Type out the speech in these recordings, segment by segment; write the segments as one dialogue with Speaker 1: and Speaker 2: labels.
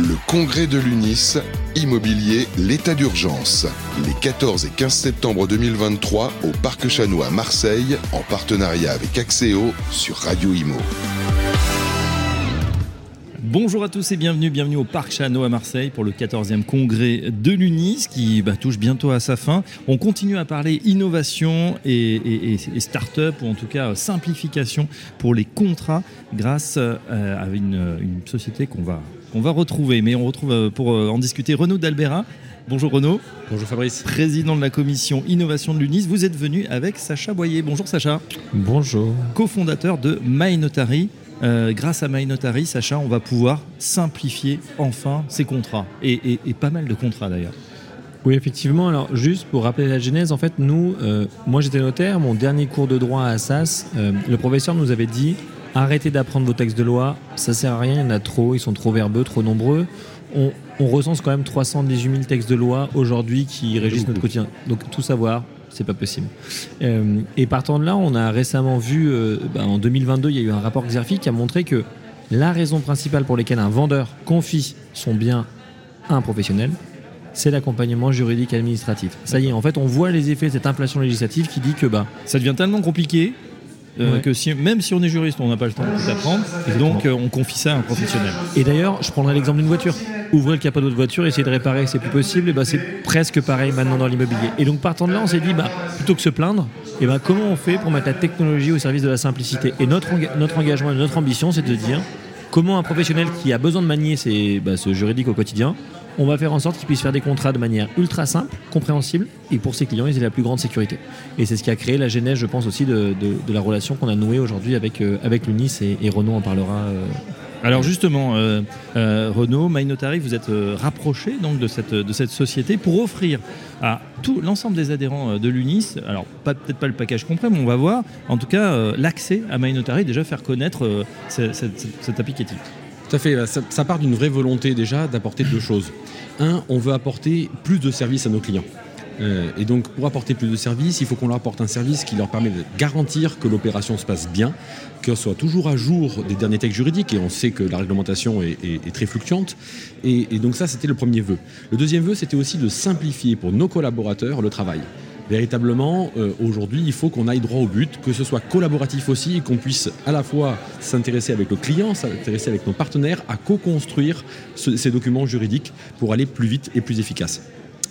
Speaker 1: Le congrès de l'UNIS, immobilier, l'état d'urgence. Les 14 et 15 septembre 2023 au Parc Chanois à Marseille, en partenariat avec Axéo sur Radio Imo.
Speaker 2: Bonjour à tous et bienvenue au Parc Chanois à Marseille pour le 14e congrès de l'UNIS qui touche bientôt à sa fin. On continue à parler innovation et start-up, ou en tout cas simplification pour les contrats grâce à une société qu'on va retrouver. Mais on retrouve pour en discuter Renaud d'Albera. Bonjour Renaud.
Speaker 3: Bonjour Fabrice.
Speaker 2: Président de la commission innovation de l'UNIS. Vous êtes venu avec Sacha Boyer. Bonjour Sacha.
Speaker 3: Bonjour.
Speaker 2: Cofondateur de MyNotary. Grâce à MyNotary, Sacha, on va pouvoir simplifier enfin ces contrats. Et pas mal de contrats d'ailleurs.
Speaker 3: Oui, effectivement. Alors, juste pour rappeler la genèse, en fait, nous, moi j'étais notaire, mon dernier cours de droit à Assas, le professeur nous avait dit « Arrêtez d'apprendre vos textes de loi, ça sert à rien, il y en a trop, ils sont trop verbeux, trop nombreux. » On recense quand même 318 000 textes de loi aujourd'hui qui régissent notre quotidien. Donc, tout savoir, c'est pas possible. Et partant de là, on a récemment vu, en 2022, il y a eu un rapport Xerfi qui a montré que la raison principale pour laquelle un vendeur confie son bien à un professionnel, c'est l'accompagnement juridique et administratif. Ça y est, en fait, on voit les effets de cette inflation législative qui dit que
Speaker 2: ça devient tellement compliqué que même si on est juriste, on n'a pas le temps de d'apprendre. Donc, on confie ça à un professionnel.
Speaker 3: Et d'ailleurs, je prendrai l'exemple d'une voiture. Ouvrez le capot de votre voiture, essayez de réparer, c'est plus possible. Et c'est presque pareil maintenant dans l'immobilier. Et donc, partant de là, on s'est dit, plutôt que se plaindre, comment on fait pour mettre la technologie au service de la simplicité ? Et notre engagement et notre ambition, c'est de dire comment un professionnel qui a besoin de manier ce juridique au quotidien, on va faire en sorte qu'il puisse faire des contrats de manière ultra simple, compréhensible, et pour ses clients, ils aient la plus grande sécurité. Et c'est ce qui a créé la genèse, je pense, aussi de la relation qu'on a nouée aujourd'hui avec l'UNIS, et Renaud en parlera.
Speaker 2: Alors justement, Renaud, MyNotary, vous êtes rapproché donc de cette société pour offrir à tout l'ensemble des adhérents de l'UNIS, alors peut-être pas le package complet, mais on va voir, en tout cas l'accès à MyNotary, déjà faire connaître cet applicatif.
Speaker 4: Tout à fait, ça part d'une vraie volonté déjà d'apporter deux choses. Un, on veut apporter plus de services à nos clients. Et donc pour apporter plus de services, il faut qu'on leur apporte un service qui leur permet de garantir que l'opération se passe bien, qu'elle soit toujours à jour des derniers textes juridiques, et on sait que la réglementation est très fluctuante. Et donc ça, c'était le premier vœu. Le deuxième vœu, c'était aussi de simplifier pour nos collaborateurs le travail. Véritablement, aujourd'hui, il faut qu'on aille droit au but, que ce soit collaboratif aussi, et qu'on puisse à la fois s'intéresser avec le client, s'intéresser avec nos partenaires, à co-construire ces documents juridiques pour aller plus vite et plus efficace.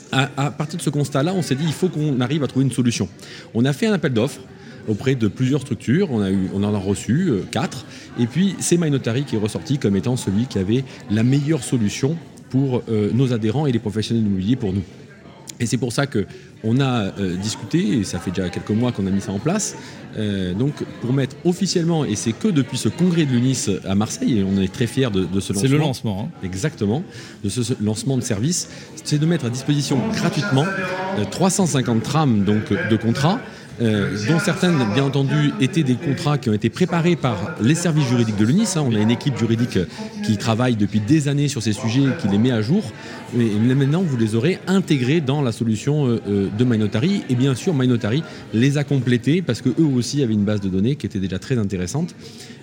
Speaker 4: À partir de ce constat-là, on s'est dit il faut qu'on arrive à trouver une solution. On a fait un appel d'offres auprès de plusieurs structures, on en a reçu 4, et puis c'est MyNotary qui est ressorti comme étant celui qui avait la meilleure solution pour nos adhérents et les professionnels immobiliers pour nous. Et c'est pour ça qu'on a discuté, et ça fait déjà quelques mois qu'on a mis ça en place, donc pour mettre officiellement, et c'est que depuis ce congrès de l'UNIS à Marseille, et on est très fiers de ce lancement.
Speaker 2: C'est le lancement.
Speaker 4: Exactement, de ce lancement de service, c'est de mettre à disposition gratuitement 350 trames donc, de contrats, dont certaines, bien entendu, étaient des contrats qui ont été préparés par les services juridiques de l'UNIS. On a une équipe juridique qui travaille depuis des années sur ces sujets, qui les met à jour. Et maintenant, vous les aurez intégrés dans la solution de MyNotary. Et bien sûr, MyNotary les a complétés parce qu'eux aussi avaient une base de données qui était déjà très intéressante,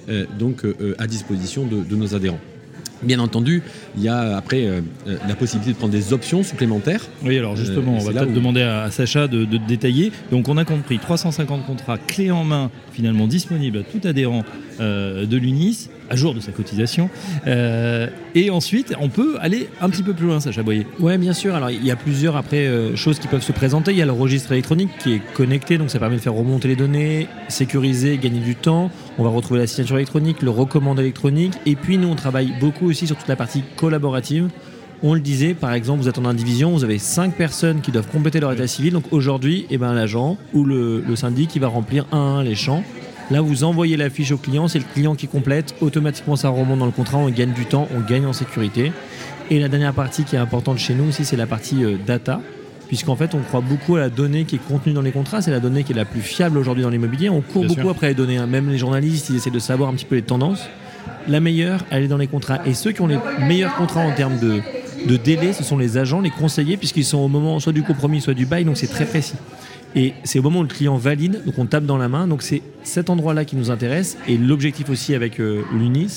Speaker 4: à disposition de nos adhérents. Bien entendu, il y a après la possibilité de prendre des options supplémentaires.
Speaker 2: Oui, alors justement, on va peut-être demander à Sacha de détailler. Donc on a compris 350 contrats clés en main, finalement disponibles à tout adhérent de l'UNIS, à jour de sa cotisation. Et ensuite, on peut aller un petit peu plus loin, Sacha Boyer.
Speaker 3: Oui, bien sûr. Alors il y a plusieurs choses qui peuvent se présenter. Il y a le registre électronique qui est connecté, donc ça permet de faire remonter les données, sécuriser, gagner du temps. On va retrouver la signature électronique, le recommandé électronique. Et puis nous, on travaille beaucoup aussi sur toute la partie collaborative. On le disait, par exemple, vous êtes en indivision, vous avez 5 personnes qui doivent compléter leur état civil. Donc aujourd'hui, l'agent ou le syndic qui va remplir un à un les champs. Là, vous envoyez la fiche au client, c'est le client qui complète. Automatiquement, ça remonte dans le contrat, on gagne du temps, on gagne en sécurité. Et la dernière partie qui est importante chez nous aussi, c'est la partie data. Puisqu'en fait, on croit beaucoup à la donnée qui est contenue dans les contrats. C'est la donnée qui est la plus fiable aujourd'hui dans l'immobilier. On court beaucoup après les données. Même les journalistes, ils essaient de savoir un petit peu les tendances. La meilleure, elle est dans les contrats. Et ceux qui ont les meilleurs contrats en termes de délai, ce sont les agents, les conseillers, puisqu'ils sont au moment soit du compromis, soit du bail. Donc c'est très précis. Et c'est au moment où le client valide, donc on tape dans la main. Donc c'est cet endroit-là qui nous intéresse. Et l'objectif aussi avec l'UNIS,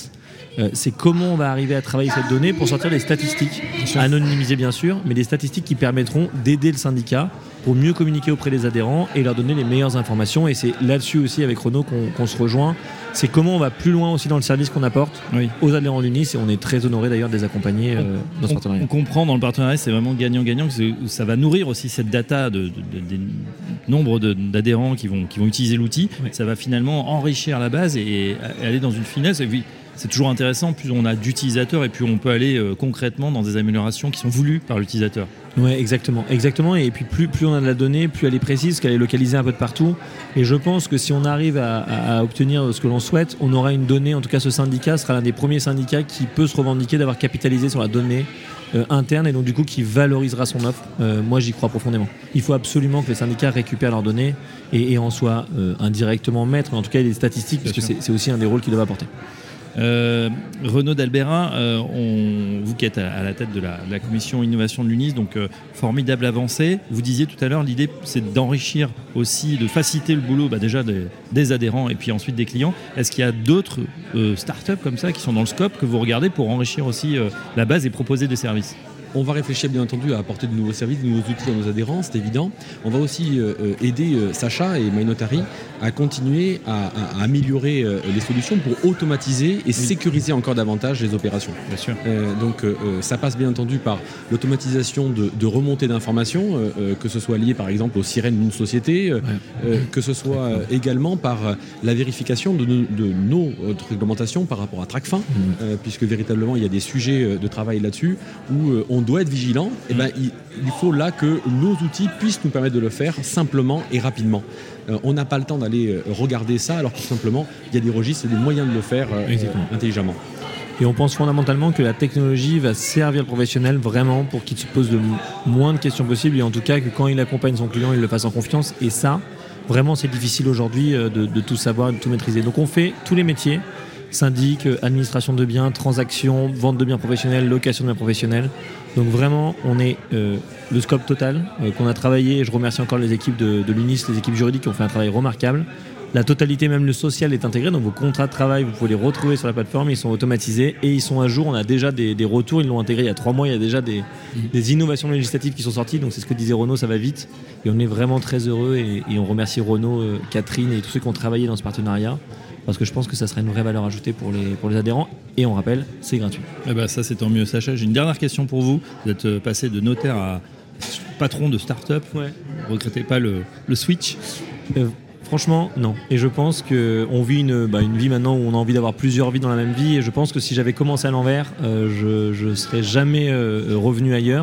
Speaker 3: c'est comment on va arriver à travailler cette donnée pour sortir des statistiques, anonymisées bien sûr, mais des statistiques qui permettront d'aider le syndicat pour mieux communiquer auprès des adhérents et leur donner les meilleures informations. Et c'est là-dessus aussi avec Renaud qu'on se rejoint. C'est comment on va plus loin aussi dans le service qu'on apporte aux adhérents de l'UNIS, et on est très honoré d'ailleurs de les accompagner dans ce partenariat.
Speaker 2: On comprend dans le partenariat, c'est vraiment gagnant-gagnant, que ça va nourrir aussi cette data des nombres d'adhérents qui vont utiliser l'outil. Ça va finalement enrichir la base et aller dans une finesse. Et puis, c'est toujours intéressant, plus on a d'utilisateurs et plus on peut aller concrètement dans des améliorations qui sont voulues par l'utilisateur.
Speaker 3: Oui, exactement. Et puis plus on a de la donnée, plus elle est précise, parce qu'elle est localisée un peu de partout. Et je pense que si on arrive à obtenir ce que l'on souhaite, on aura une donnée, en tout cas ce syndicat sera l'un des premiers syndicats qui peut se revendiquer d'avoir capitalisé sur la donnée interne, et donc du coup qui valorisera son offre. Moi j'y crois profondément. Il faut absolument que les syndicats récupèrent leurs données et en soient indirectement maîtres, mais en tout cas des statistiques, parce que c'est aussi un des rôles qu'ils doivent apporter.
Speaker 2: Renaud d'Albera, vous qui êtes à la tête de la commission innovation de l'UNIS, donc formidable avancée. Vous disiez tout à l'heure, l'idée c'est d'enrichir aussi, de faciliter le boulot déjà des adhérents et puis ensuite des clients. Est-ce qu'il y a d'autres startups comme ça qui sont dans le scope que vous regardez pour enrichir aussi la base et proposer des services ?
Speaker 4: On va réfléchir bien entendu à apporter de nouveaux services, de nouveaux outils à nos adhérents, c'est évident. On va aussi aider Sacha et MyNotary à continuer à améliorer les solutions pour automatiser et sécuriser encore davantage les opérations.
Speaker 2: Bien sûr.
Speaker 4: Donc ça passe bien entendu par l'automatisation de remontée d'informations, que ce soit lié par exemple aux sirènes d'une société, que ce soit également par la vérification de notre réglementation par rapport à Tracfin, puisque véritablement il y a des sujets de travail là-dessus où on doit être vigilant. Et il faut là que nos outils puissent nous permettre de le faire simplement et rapidement. On n'a pas le temps d'aller regarder ça, alors tout simplement il y a des registres et des moyens de le faire intelligemment.
Speaker 3: Et on pense fondamentalement que la technologie va servir le professionnel vraiment pour qu'il se pose le moins de questions possibles, et en tout cas que quand il accompagne son client, il le fasse en confiance. Et ça, vraiment, c'est difficile aujourd'hui de tout savoir, de tout maîtriser. Donc on fait tous les métiers, syndic, administration de biens, transactions, vente de biens professionnels, location de biens professionnels. Donc vraiment, on est le scope total qu'on a travaillé, et je remercie encore les équipes de l'UNIS, les équipes juridiques qui ont fait un travail remarquable. La totalité, même le social, est intégré, donc vos contrats de travail, vous pouvez les retrouver sur la plateforme, ils sont automatisés et ils sont à jour. On a déjà des retours, ils l'ont intégré il y a 3 mois, il y a déjà des innovations législatives qui sont sorties, donc c'est ce que disait Renaud, ça va vite. Et on est vraiment très heureux, et on remercie Renaud, Catherine et tous ceux qui ont travaillé dans ce partenariat, parce que je pense que ça serait une vraie valeur ajoutée pour les adhérents. Et on rappelle, c'est gratuit.
Speaker 2: Ça, c'est tant mieux, Sacha. J'ai une dernière question pour vous. Vous êtes passé de notaire à patron de start-up. Vous ne regrettez pas le switch ?
Speaker 3: Franchement, non. Et je pense qu'on vit une vie maintenant où on a envie d'avoir plusieurs vies dans la même vie. Et je pense que si j'avais commencé à l'envers, je ne serais jamais revenu ailleurs.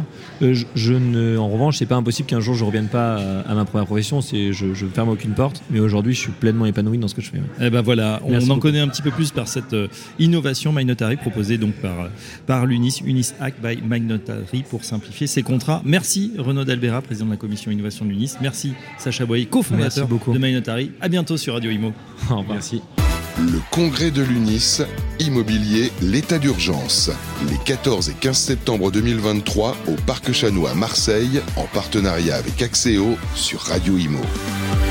Speaker 3: En revanche, c'est pas impossible qu'un jour je ne revienne pas à ma première profession. Je ne ferme aucune porte. Mais aujourd'hui, je suis pleinement épanoui dans ce que je fais.
Speaker 2: Voilà, on en connaît un petit peu plus par cette innovation MyNotary proposée donc par l'UNIS, UNIS Hack by MyNotary, pour simplifier ses contrats. Merci Renaud d'Albera, président de la commission innovation de l'UNIS. Merci Sacha Boyer, cofondateur de MyNotary. À bientôt sur Radio Imo.
Speaker 3: Merci.
Speaker 1: Le congrès de l'UNIS, immobilier, l'état d'urgence. Les 14 et 15 septembre 2023 au Parc Chanois à Marseille, en partenariat avec Axéo sur Radio Imo.